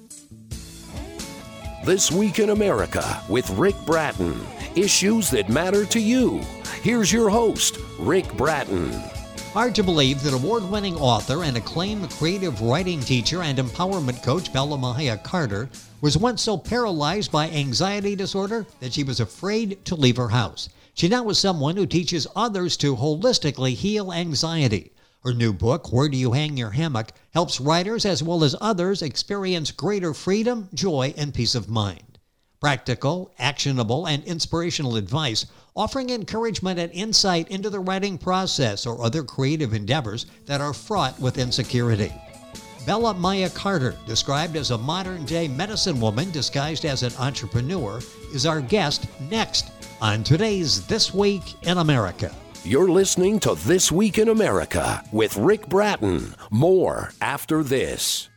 This Week in America with Rick Bratton. Issues that matter to you. Here's your host, Rick Bratton. Hard to believe that award-winning author and acclaimed creative writing teacher and empowerment coach Bella Mahia Carter was once so paralyzed by anxiety disorder that she was afraid to leave her house. She now is someone who teaches others to holistically heal anxiety. Her new book, Where Do You Hang Your Hammock?, helps writers as well as others experience greater freedom, joy, and peace of mind. Practical, actionable, and inspirational advice, offering encouragement and insight into the writing process or other creative endeavors that are fraught with insecurity. Bella Mahia Carter, described as a modern-day medicine woman disguised as an entrepreneur, is our guest next on today's This Week in America. You're listening to This Week in America with Rick Bratton. More after this.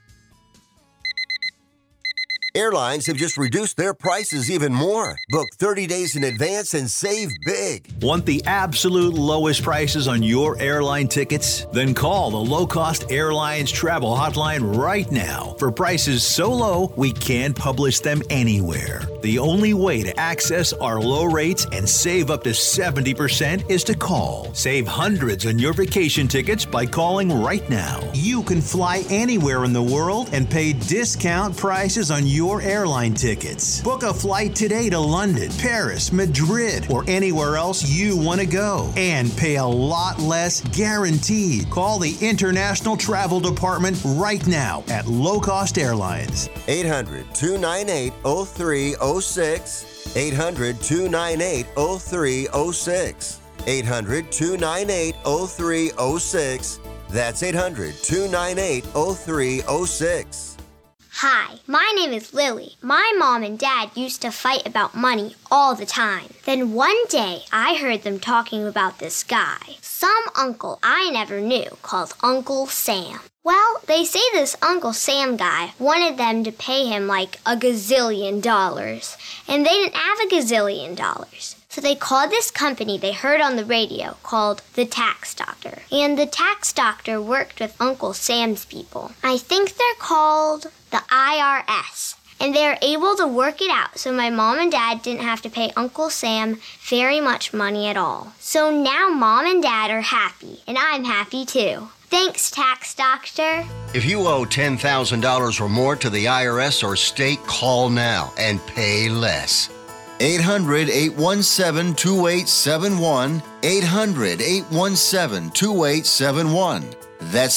Airlines have just reduced their prices even more. Book 30 days in advance and save big. Want the absolute lowest prices on your airline tickets? Then call the Low Cost Airlines Travel Hotline right now for prices so low we can't publish them anywhere. The only way to access our low rates and save up to 70% is to call. Save hundreds on your vacation tickets by calling right now. You can fly anywhere in the world and pay discount prices on your airline tickets. Book a flight today to London, Paris, Madrid, or anywhere else you want to go and pay a lot less guaranteed. Call the International Travel Department right now at Low Cost Airlines. 800-298-0306. 800-298-0306. 800-298-0306. That's 800-298-0306. Hi, my name is Lily. My mom and dad used to fight about money all the time. Then one day, I heard them talking about this guy, some uncle I never knew, called Uncle Sam. Well, they say this Uncle Sam guy wanted them to pay him like $1 gazillion, and they didn't have $1 gazillion. So they called this company they heard on the radio called the Tax Doctor. And the Tax Doctor worked with Uncle Sam's people. I think they're called the IRS. And they were able to work it out so my mom and dad didn't have to pay Uncle Sam very much money at all. So now mom and dad are happy, and I'm happy too. Thanks, Tax Doctor. If you owe $10,000 or more to the IRS or state, call now and pay less. 800-817-2871. 800-817-2871. That's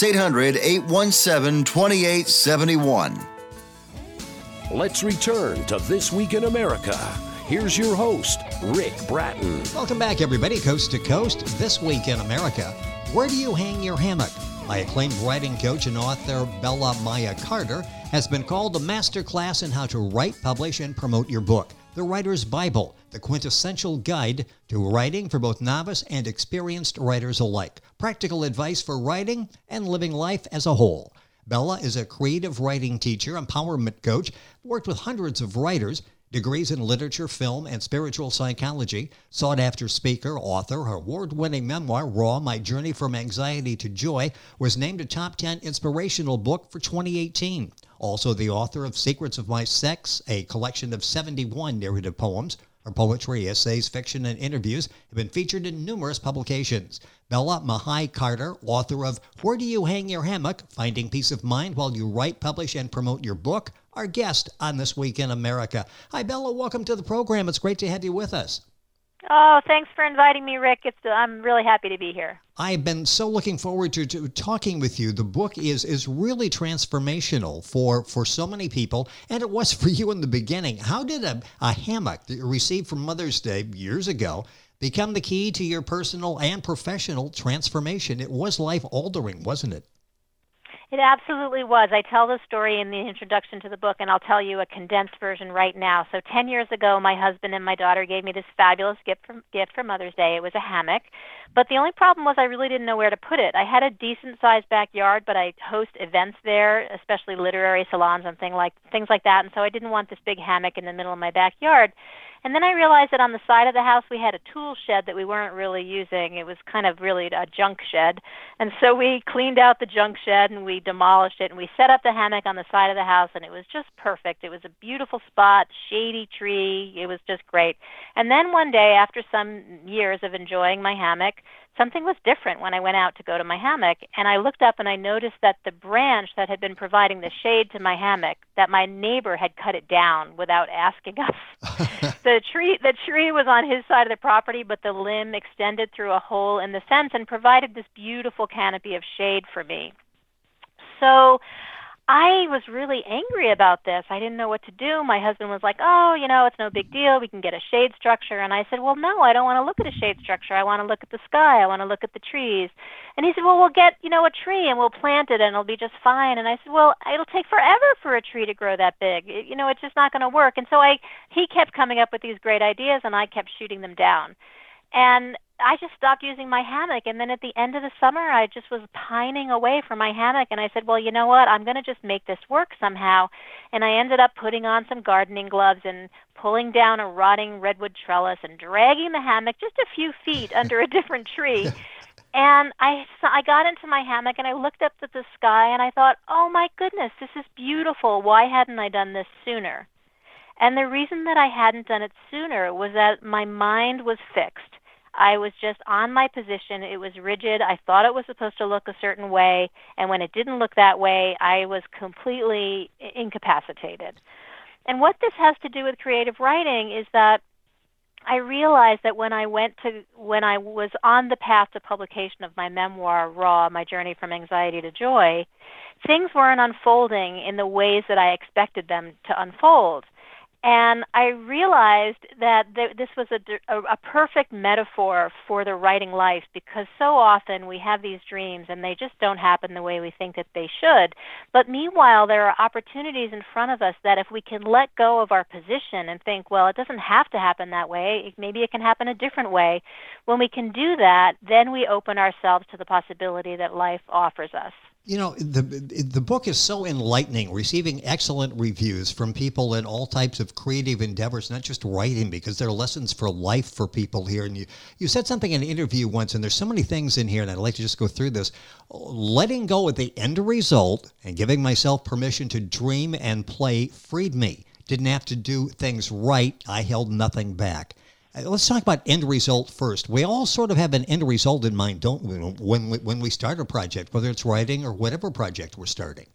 800-817-2871. Let's return to This Week in America. Here's your host, Rick Bratton. Welcome back, everybody, coast to coast. This Week in America, Where Do You Hang Your Hammock? My acclaimed writing coach and author Bella Mahia Carter has been called a masterclass in how to write, publish, and promote your book, The Writer's Bible, the quintessential guide to writing for both novice and experienced writers alike. Practical advice for writing and living life as a whole. Bella is a creative writing teacher, empowerment coach, worked with hundreds of writers, degrees in literature, film, and spiritual psychology, sought-after speaker, author. Her award-winning memoir, Raw, My Journey from Anxiety to Joy, was named a top 10 inspirational book for 2018. Also the author of Secrets of My Sex, a collection of 71 narrative poems. Her poetry, essays, fiction, and interviews have been featured in numerous publications. Bella Mahia Carter, author of Where Do You Hang Your Hammock? Finding Peace of Mind While You Write, Publish, and Promote Your Book, our guest on This Week in America. Hi, Bella. Welcome to the program. It's great to have you with us. Oh, thanks for inviting me, Rick. I'm really happy to be here. I've been so looking forward to talking with you. The book is really transformational for so many people, and it was for you in the beginning. How did a hammock that you received from Mother's Day years ago become the key to your personal and professional transformation? It was life-altering, wasn't it? It absolutely was. I tell the story in the introduction to the book, and I'll tell you a condensed version right now. So 10 years ago, my husband and my daughter gave me this fabulous gift for Mother's Day. It was a hammock. But the only problem was I really didn't know where to put it. I had a decent-sized backyard, but I host events there, especially literary salons and things like that, and so I didn't want this big hammock in the middle of my backyard. And then I realized that on the side of the house we had a tool shed that we weren't really using. It was kind of really a junk shed. And so we cleaned out the junk shed and we demolished it and we set up the hammock on the side of the house, and it was just perfect. It was a beautiful spot, shady tree. It was just great. And then one day, after some years of enjoying my hammock, something was different when I went out to go to my hammock, and I looked up and I noticed that the branch that had been providing the shade to my hammock, that my neighbor had cut it down without asking us. The tree was on his side of the property, but the limb extended through a hole in the fence and provided this beautiful canopy of shade for me. So I was really angry about this. I didn't know what to do. My husband was like, oh, it's no big deal. We can get a shade structure. And I said, well, no, I don't want to look at a shade structure. I want to look at the sky. I want to look at the trees. And he said, well, we'll get, a tree and we'll plant it and it'll be just fine. And I said, well, it'll take forever for a tree to grow that big. It's just not going to work. And so he kept coming up with these great ideas and I kept shooting them down. And I just stopped using my hammock. And then at the end of the summer, I just was pining away for my hammock. And I said, well, you know what? I'm going to just make this work somehow. And I ended up putting on some gardening gloves and pulling down a rotting redwood trellis and dragging the hammock just a few feet under a different tree. And I got into my hammock and I looked up at the sky and I thought, oh, my goodness, this is beautiful. Why hadn't I done this sooner? And the reason that I hadn't done it sooner was that my mind was fixed. I was just on my position. It was rigid. I thought it was supposed to look a certain way, and when it didn't look that way, I was completely incapacitated. And what this has to do with creative writing is that I realized that when I was on the path to publication of my memoir, Raw, My Journey from Anxiety to Joy, things weren't unfolding in the ways that I expected them to unfold. And I realized that this was a perfect metaphor for the writing life, because so often we have these dreams and they just don't happen the way we think that they should. But meanwhile, there are opportunities in front of us that if we can let go of our position and think, well, it doesn't have to happen that way, maybe it can happen a different way. When we can do that, then we open ourselves to the possibility that life offers us. The book is so enlightening, receiving excellent reviews from people in all types of creative endeavors, not just writing, because there are lessons for life for people here. And you said something in an interview once, and there's so many things in here, and I'd like to just go through this. Letting go at the end result and giving myself permission to dream and play freed me. Didn't have to do things right. I held nothing back. Let's talk about end result first. We all sort of have an end result in mind, don't we, when we start a project, whether it's writing or whatever project we're starting?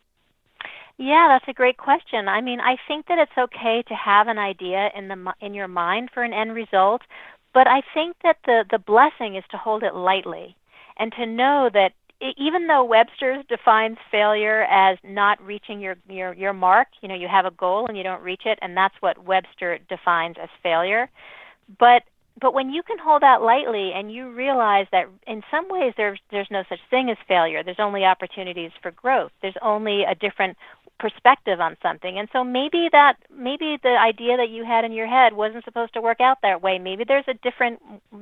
Yeah, that's a great question. I mean, I think that it's okay to have an idea in your mind for an end result, but I think that the blessing is to hold it lightly and to know that even though Webster defines failure as not reaching your mark, you have a goal and you don't reach it, and that's what Webster defines as failure. But when you can hold that lightly and you realize that in some ways there's no such thing as failure, there's only opportunities for growth. There's only a different perspective on something. And so maybe the idea that you had in your head wasn't supposed to work out that way. Maybe there's a different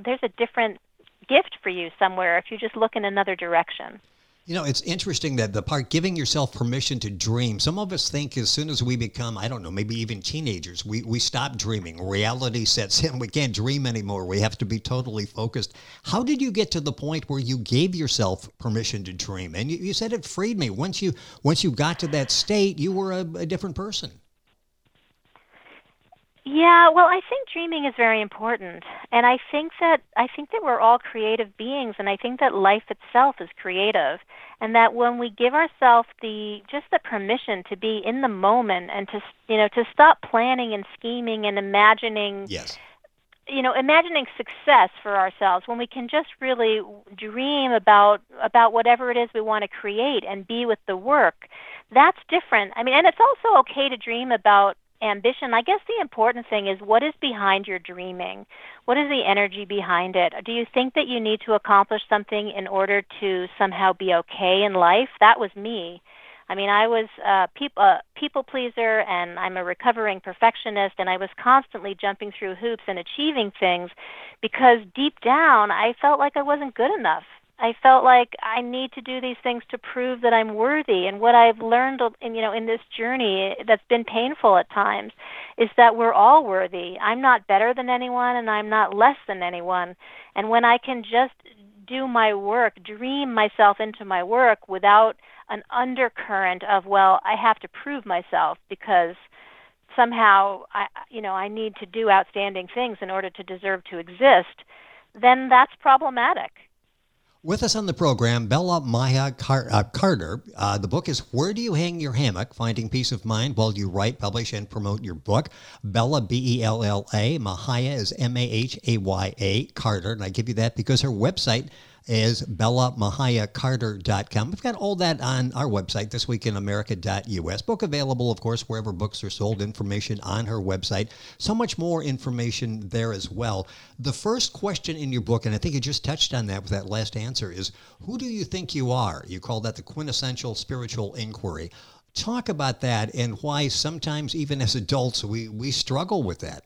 gift for you somewhere if you just look in another direction. It's interesting that the part giving yourself permission to dream, some of us think as soon as we become, I don't know, maybe even teenagers, we stop dreaming. Reality sets in. We can't dream anymore. We have to be totally focused. How did you get to the point where you gave yourself permission to dream? And you said it freed me. Once you got to that state, you were a different person. Yeah, well, I think dreaming is very important, and I think that we're all creative beings, and I think that life itself is creative, and that when we give ourselves the permission to be in the moment and to stop planning and scheming and imagining, yes, imagining success for ourselves, when we can just really dream about whatever it is we want to create and be with the work, that's different. I mean, and it's also okay to dream about ambition. I guess the important thing is, what is behind your dreaming? What is the energy behind it? Do you think that you need to accomplish something in order to somehow be okay in life? That was me. I mean, I was a people pleaser, and I'm a recovering perfectionist, and I was constantly jumping through hoops and achieving things because deep down I felt like I wasn't good enough. I felt like I need to do these things to prove that I'm worthy. And what I've learned in this journey that's been painful at times is that we're all worthy. I'm not better than anyone, and I'm not less than anyone. And when I can just do my work, dream myself into my work without an undercurrent of, well, I have to prove myself because somehow I need to do outstanding things in order to deserve to exist, then that's problematic. With us on the program, Bella Maya Carter. The book is Where Do You Hang Your Hammock? Finding Peace of Mind While You Write, Publish, and Promote Your Book. Bella, B-E-L-L-A. Mahaya is M-A-H-A-Y-A. Carter. And I give you that because her website is BellaMahayaCarter.com. We've got all that on our website, thisweekinamerica.us. Book available, of course, wherever books are sold. Information on her website. So much more information there as well. The first question in your book, and I think you just touched on that with that last answer, is who do you think you are? You call that the quintessential spiritual inquiry. Talk about that and why sometimes even as adults we struggle with that.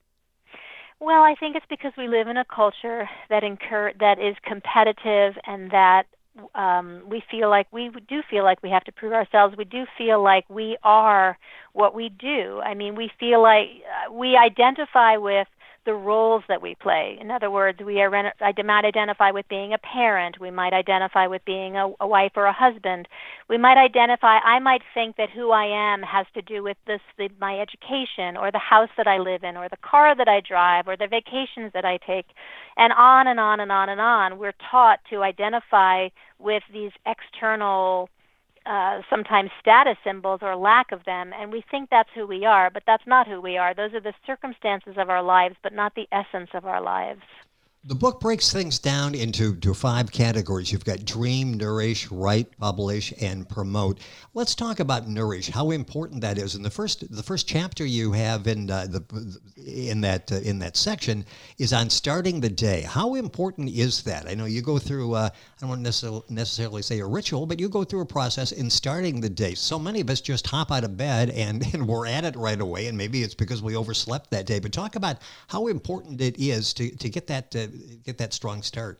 Well, I think it's because we live in a culture that is competitive, and that we do feel like we have to prove ourselves. We do feel like we are what we do. I mean, we feel like we identify with the roles that we play. In other words, I might identify with being a parent. We might identify with being a wife or a husband. I might think that who I am has to do with my education, or the house that I live in, or the car that I drive, or the vacations that I take, and on and on and on and on. We're taught to identify with these external sometimes status symbols or lack of them, and we think that's who we are, but that's not who we are. Those are the circumstances of our lives, but not the essence of our lives. The book breaks things down into 5 categories. You've got dream, nourish, write, publish, and promote. Let's talk about nourish, how important that is. And the first chapter you have in that section is on starting the day. How important is that? I know you go through, I don't want to necessarily say a ritual, but you go through a process in starting the day. So many of us just hop out of bed and we're at it right away, and maybe it's because we overslept that day. But talk about how important it is to get that strong start.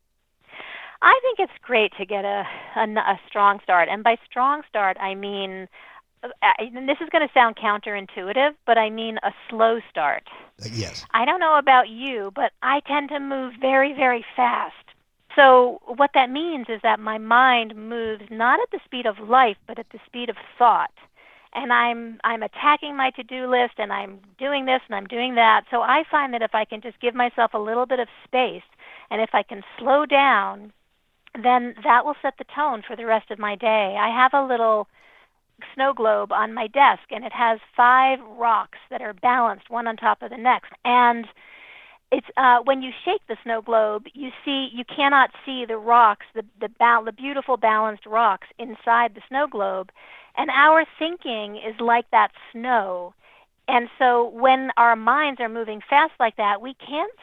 I think it's great to get a strong start. And by strong start, I mean, and this is going to sound counterintuitive, but I mean a slow start. Yes. I don't know about you, but I tend to move very, very fast. So what that means is that my mind moves not at the speed of light, but at the speed of thought. And I'm attacking my to-do list, and I'm doing this and I'm doing that. So I find that if I can just give myself a little bit of space, and if I can slow down, then that will set the tone for the rest of my day. I have a little snow globe on my desk, and it has 5 rocks that are balanced one on top of the next. And it's when you shake the snow globe, you cannot see the rocks, the beautiful balanced rocks inside the snow globe. And our thinking is like that snow. And so when our minds are moving fast like that, we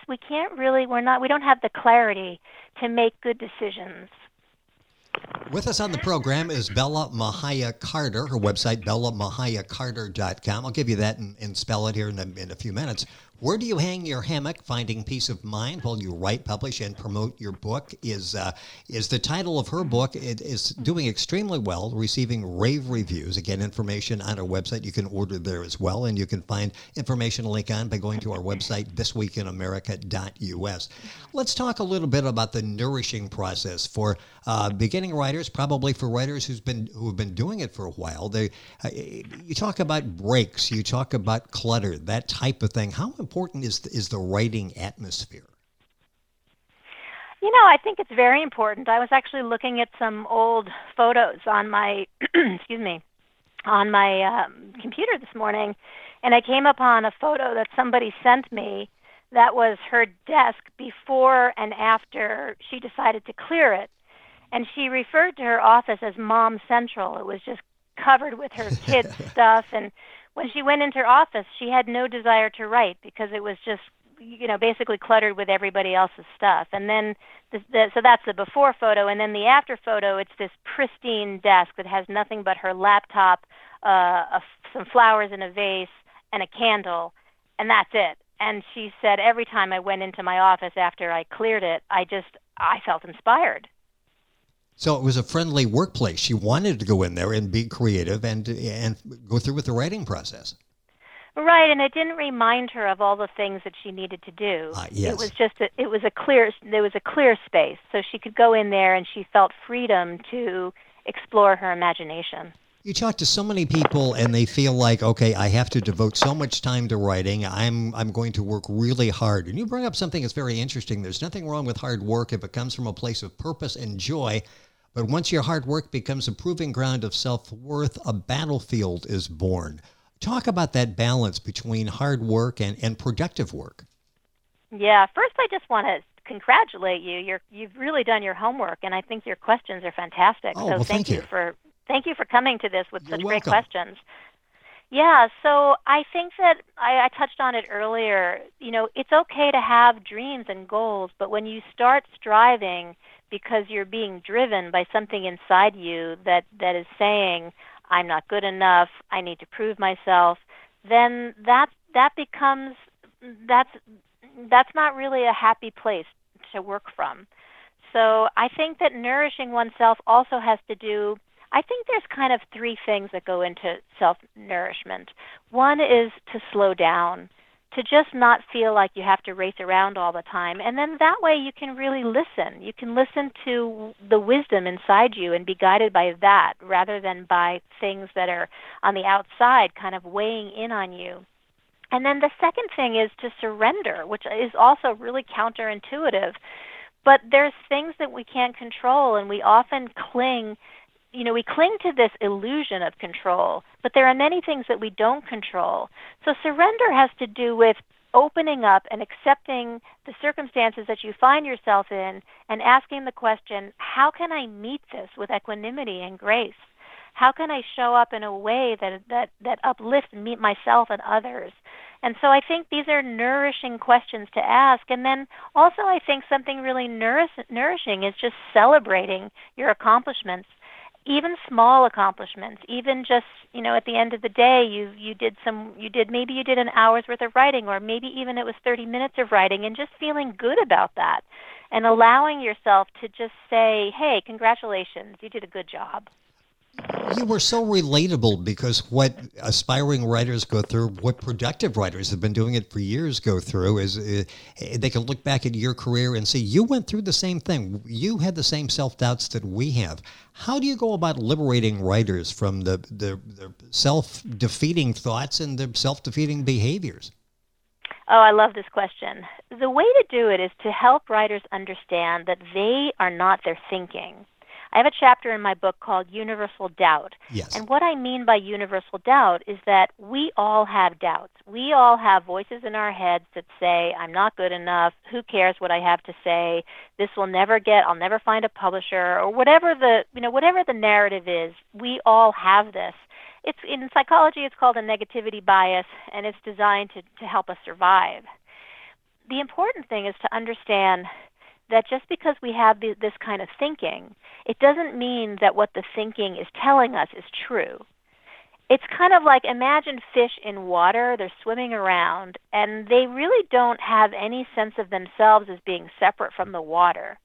don't have the clarity to make good decisions. With us on the program is Bella Mahaya Carter. Her website, BellaMahayaCarter.com. I'll give you that and spell it here in a few minutes. Where Do You Hang Your Hammock? Finding Peace of Mind While You Write, Publish, and Promote Your Book is the title of her book. It is doing extremely well, receiving rave reviews. Again, information on our website. You can order there as well, and you can find information link on by going to our website, thisweekinamerica.us. Let's talk a little bit about the nourishing process for beginning writers, probably for writers who have been doing it for a while. You talk about breaks, you talk about clutter, that type of thing. How important is the writing atmosphere? I think it's very important. I was actually looking at some old photos on my on my computer this morning, and I came upon a photo that somebody sent me that was her desk before and after she decided to clear it. And she referred to her office as Mom Central. It was just covered with her kids' stuff. And when she went into her office, she had no desire to write because it was just, basically cluttered with everybody else's stuff. And then, so that's the before photo. And then the after photo, it's this pristine desk that has nothing but her laptop, some flowers in a vase, and a candle, and that's it. And she said every time I went into my office after I cleared it, I felt inspired. So it was a friendly workplace. She wanted to go in there and be creative and go through with the writing process. Right, and it didn't remind her of all the things that she needed to do. Yes. It was just there was a clear space, so she could go in there and she felt freedom to explore her imagination. You talk to so many people and they feel like, okay, I have to devote so much time to writing. I'm going to work really hard. And you bring up something that's very interesting. There's nothing wrong with hard work if it comes from a place of purpose and joy. But once your hard work becomes a proving ground of self-worth, a battlefield is born. Talk about that balance between hard work and productive work. Yeah, first I just want to congratulate you. You've really done your homework, and I think your questions are fantastic. Oh, well, thank you. Thank you for coming to this with You're such welcome. great questions. Yeah, so I think that I touched on it earlier. You know, it's okay to have dreams and goals, but when you start striving because you're being driven by something inside you that is saying, I'm not good enough, I need to prove myself, then that's not really a happy place to work from. So I think that nourishing oneself also has to do, I think there's kind of three things that go into self-nourishment. One is to slow down, to just not feel like you have to race around all the time. And then that way you can really listen. You can listen to the wisdom inside you and be guided by that rather than by things that are on the outside kind of weighing in on you. And then the second thing is to surrender, which is also really counterintuitive. But there's things that we can't control, and we often cling to this illusion of control, but there are many things that we don't control. So surrender has to do with opening up and accepting the circumstances that you find yourself in and asking the question, how can I meet this with equanimity and grace? How can I show up in a way that uplifts myself and others? And so I think these are nourishing questions to ask. And then also I think something really nourishing is just celebrating your accomplishments. Even small accomplishments, even just, at the end of the day, maybe you did an hour's worth of writing, or maybe even it was 30 minutes of writing, and just feeling good about that and allowing yourself to just say, hey, congratulations, you did a good job. You were so relatable because what aspiring writers go through, what productive writers have been doing it for years go through, is they can look back at your career and see you went through the same thing. You had the same self-doubts that we have. How do you go about liberating writers from the self-defeating thoughts and the self-defeating behaviors? Oh, I love this question. The way to do it is to help writers understand that they are not their thinking. I have a chapter in my book called Universal Doubt. Yes. And what I mean by universal doubt is that we all have doubts. We all have voices in our heads that say, I'm not good enough, who cares what I have to say, I'll never find a publisher, or whatever the narrative is, we all have this. It's in psychology it's called a negativity bias, and it's designed to help us survive. The important thing is to understand that just because we have this kind of thinking, it doesn't mean that what the thinking is telling us is true. It's kind of like, imagine fish in water, they're swimming around, and they really don't have any sense of themselves as being separate from the water.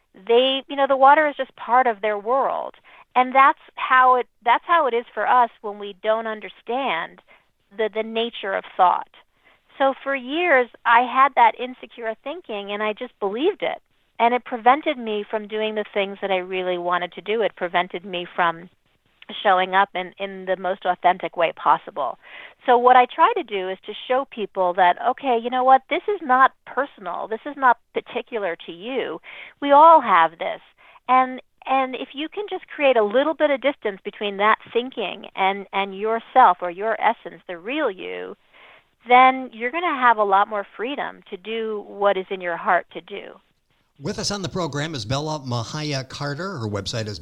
The water is just part of their world. And that's how it is for us when we don't understand the nature of thought. So for years, I had that insecure thinking, and I just believed it. And it prevented me from doing the things that I really wanted to do. It prevented me from showing up in the most authentic way possible. So what I try to do is to show people that, okay, you know what, this is not personal. This is not particular to you. We all have this. And if you can just create a little bit of distance between that thinking and yourself or your essence, the real you, then you're going to have a lot more freedom to do what is in your heart to do. With us on the program is Bella Mahia Carter. Her website is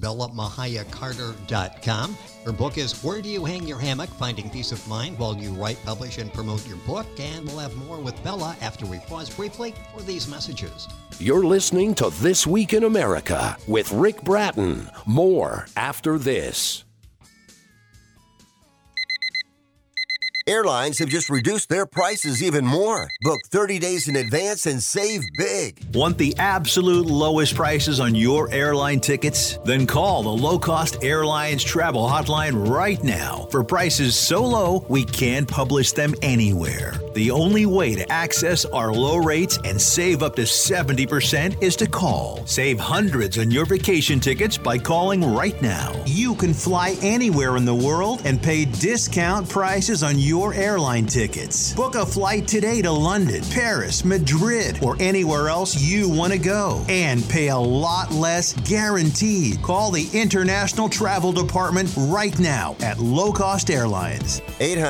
bellamahiacarter.com. Her book is Where Do You Hang Your Hammock? Finding Peace of Mind While You Write, Publish, and Promote Your Book. And we'll have more with Bella after we pause briefly for these messages. You're listening to This Week in America with Rick Bratton. More after this. Airlines have just reduced their prices even more. Book 30 days in advance and save big. Want the absolute lowest prices on your airline tickets? Then call the Low Cost Airlines Travel Hotline right now for prices so low we can't publish them anywhere. The only way to access our low rates and save up to 70% is to call. Save hundreds on your vacation tickets by calling right now. You can fly anywhere in the world and pay discount prices on your airline tickets. Book a flight today to London, Paris, Madrid, or anywhere else you want to go and pay a lot less guaranteed. Call the International Travel Department right now at Low Cost Airlines.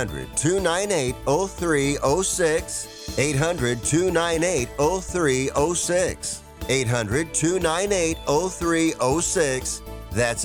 800-298-0306. 800-298-0306. 800-298-0306. That's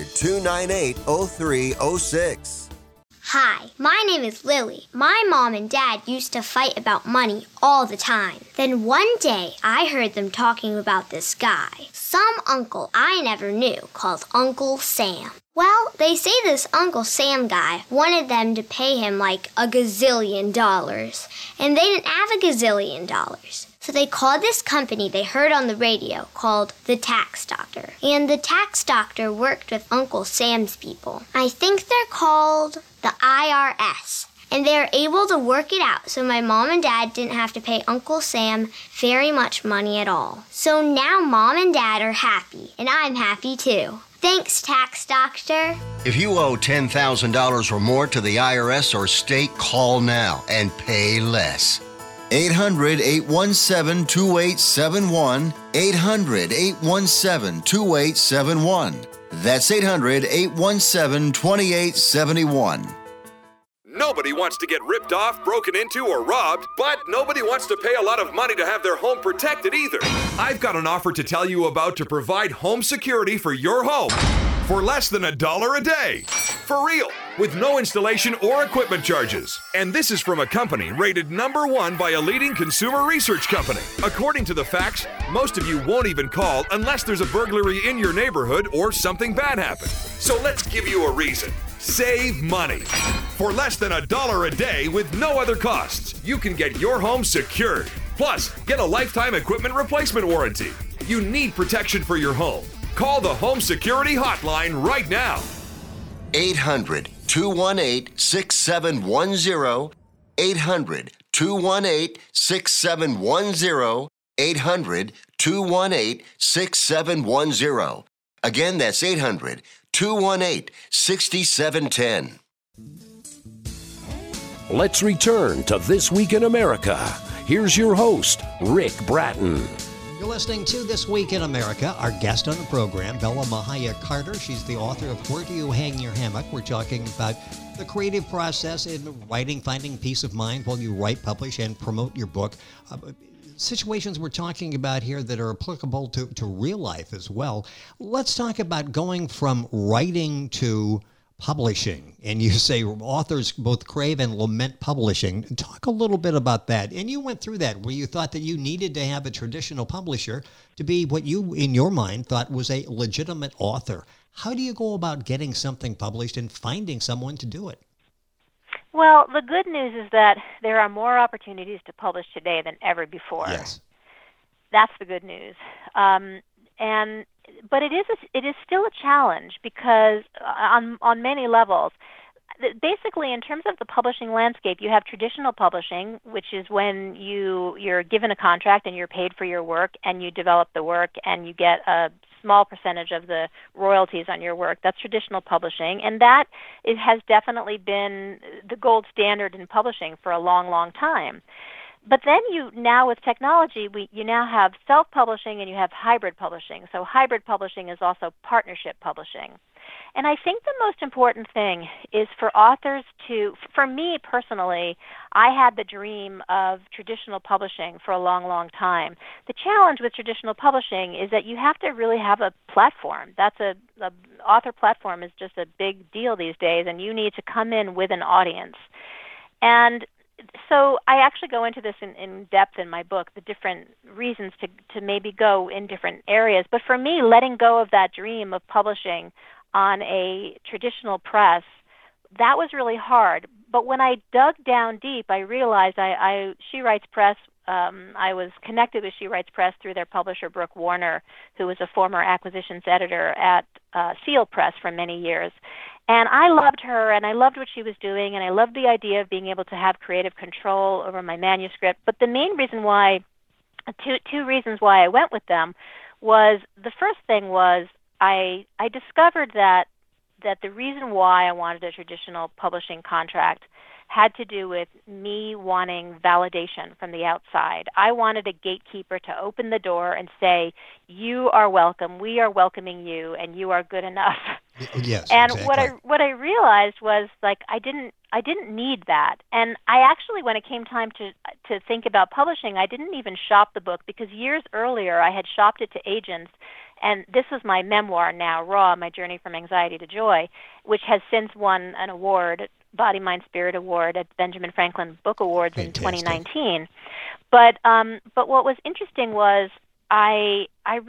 800-298-0306. Hi, my name is Lily. My mom and dad used to fight about money all the time. Then one day, I heard them talking about this guy, some uncle I never knew, called Uncle Sam. Well, they say this Uncle Sam guy wanted them to pay him like $1 gazillion, and they didn't have $1 gazillion. So they called this company they heard on the radio called the Tax Doctor. And the Tax Doctor worked with Uncle Sam's people. I think they're called the IRS. And they were able to work it out so my mom and dad didn't have to pay Uncle Sam very much money at all. So now mom and dad are happy, and I'm happy too. Thanks, Tax Doctor. If you owe $10,000 or more to the IRS or state, call now and pay less. 800-817-2871. 800-817-2871. That's 800-817-2871. Nobody wants to get ripped off, broken into, or robbed, but nobody wants to pay a lot of money to have their home protected either. I've got an offer to tell you about to provide home security for your home for less than $1 a day. For real, with no installation or equipment charges. And this is from a company rated #1 by a leading consumer research company. According to the facts, most of you won't even call unless there's a burglary in your neighborhood or something bad happened. So let's give you a reason. Save money. For less than $1 a day with no other costs, you can get your home secured. Plus, get a lifetime equipment replacement warranty. You need protection for your home. Call the Home Security Hotline right now. 800-218-6710. 800-218-6710. 800-218-6710. Again, that's 800-218-6710. Let's return to This Week in America. Here's your host, Rick Bratton. You're listening to This Week in America. Our guest on the program, Bella Mahia Carter. She's the author of Where Do You Hang Your Hammock? We're talking about the creative process in writing, finding peace of mind while you write, publish, and promote your book. Situations we're talking about here that are applicable to real life as well. Let's talk about going from writing to publishing. And you say authors both crave and lament publishing. Talk a little bit about that. And you went through that where you thought that you needed to have a traditional publisher to be what you, in your mind, thought was a legitimate author. How do you go about getting something published and finding someone to do it? Well, the good news is that there are more opportunities to publish today than ever before. Yes. That's the good news. But it is still a challenge because on many levels. Basically, in terms of the publishing landscape, you have traditional publishing, which is when you're given a contract and you're paid for your work and you develop the work and you get a small percentage of the royalties on your work. That's traditional publishing, and it has definitely been the gold standard in publishing for a long, long time. But then now with technology, you now have self-publishing and you have hybrid publishing. So hybrid publishing is also partnership publishing. And I think the most important thing is for authors for me personally, I had the dream of traditional publishing for a long, long time. The challenge with traditional publishing is that you have to really have a platform. The author platform is just a big deal these days, and you need to come in with an audience. And so I actually go into this in depth in my book, the different reasons to maybe go in different areas. But for me, letting go of that dream of publishing on a traditional press, that was really hard. But when I dug down deep, I realized She Writes Press. I was connected with She Writes Press through their publisher, Brooke Warner, who was a former acquisitions editor at Seal Press for many years. And I loved her, and I loved what she was doing, and I loved the idea of being able to have creative control over my manuscript. But the main reason why, two reasons why I went with them, was the first thing was I discovered that the reason why I wanted a traditional publishing contract had to do with me wanting validation from the outside. I wanted a gatekeeper to open the door and say, you are welcome, we are welcoming you, and you are good enough. Yes, and exactly. what I realized was, like, I didn't need that. And I actually, when it came time to think about publishing, I didn't even shop the book, because years earlier I had shopped it to agents. And this was my memoir now, Raw, My Journey from Anxiety to Joy, which has since won an award, Body, Mind, Spirit Award at Benjamin Franklin Book Awards Fantastic. in 2019. But what was interesting was I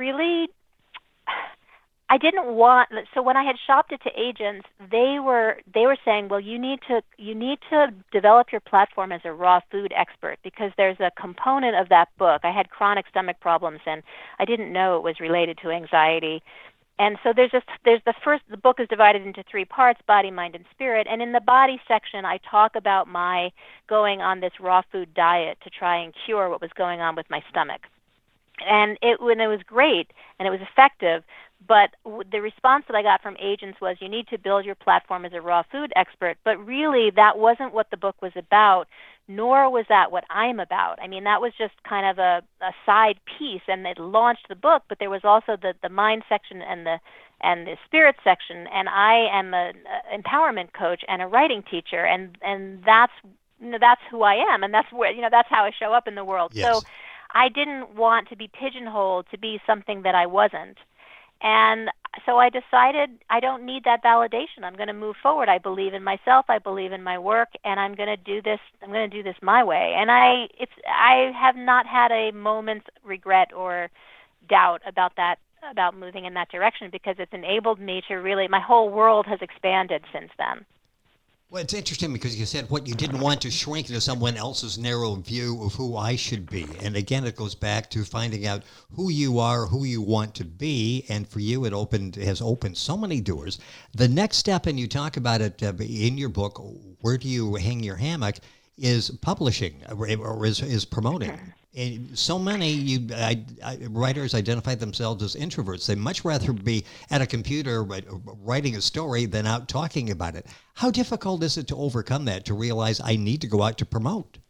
didn't want. So when I had shopped it to agents, they were saying, well, you need to develop your platform as a raw food expert, because there's a component of that book. I had chronic stomach problems, and I didn't know it was related to anxiety. And so the book is divided into 3 parts: body, mind, and spirit. And in the body section, I talk about my going on this raw food diet to try and cure what was going on with my stomach. And it was great, and it was effective. But the response that I got from agents was, you need to build your platform as a raw food expert. But really, that wasn't what the book was about, nor was that what I'm about. I mean, that was just kind of a side piece, and it launched the book. But there was also the mind section and the spirit section. And I am an empowerment coach and a writing teacher, and that's who I am, and that's where that's how I show up in the world. Yes. So I didn't want to be pigeonholed to be something that I wasn't. And so I decided I don't need that validation. I'm going to move forward. I believe in myself. I believe in my work, and I'm going to do this. I'm going to do this my way. And I have not had a moment's regret or doubt about that, about moving in that direction, because it's enabled me to really. My whole world has expanded since then. Well, it's interesting because you said what you didn't want to shrink into someone else's narrow view of who I should be. And again, it goes back to finding out who you are, who you want to be. And for you, it has opened so many doors. The next step, and you talk about it in your book, Where Do You Hang Your Hammock, is publishing or is promoting. And so many writers identify themselves as introverts. They much rather be at a computer writing a story than out talking about it. How difficult is it to overcome that, to realize I need to go out to promote?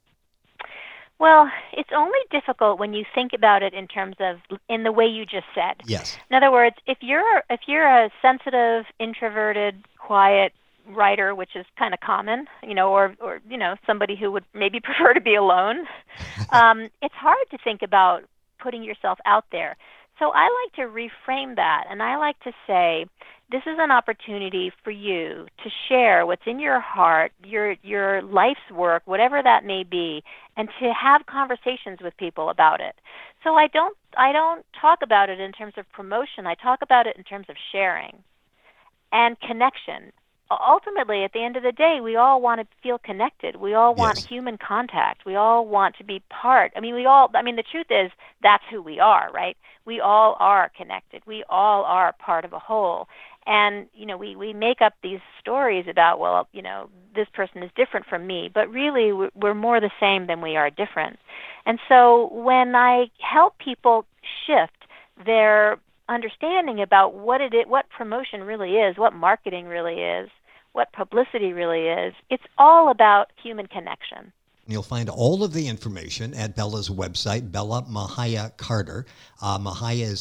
Well, it's only difficult when you think about it in the way you just said. Yes. In other words, if you're a sensitive, introverted, quiet writer, which is kind of common, or somebody who would maybe prefer to be alone, it's hard to think about putting yourself out there. So I like to reframe that, and I like to say, this is an opportunity for you to share what's in your heart, your life's work, whatever that may be, and to have conversations with people about it. So I don't talk about it in terms of promotion. I talk about it in terms of sharing and connection. Ultimately, at the end of the day, we all want to feel connected. We all want human contact. We all want to be part. The truth is, that's who we are, right? We all are connected. We all are part of a whole. And, we make up these stories about, this person is different from me, but really we're more the same than we are different. And so when I help people shift their understanding about what promotion really is, what marketing really is, what publicity really is, it's all about human connection. You'll find all of the information at Bella's website, Bella Mahaya Carter. Mahaya is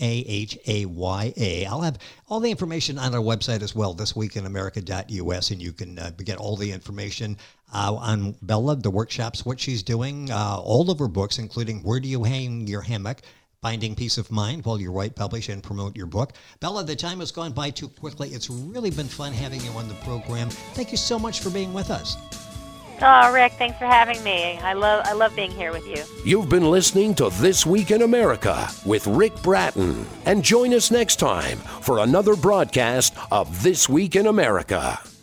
Mahaya. I'll have all the information on our website as well, thisweekinamerica.us, and you can get all the information on Bella, the workshops, what she's doing, all of her books, including Where Do You Hang Your Hammock, Finding Peace of Mind while you write, publish, and promote your book. Bella, the time has gone by too quickly. It's really been fun having you on the program. Thank you so much for being with us. Oh, Rick, thanks for having me. I love being here with you. You've been listening to This Week in America with Rick Bratton. And join us next time for another broadcast of This Week in America.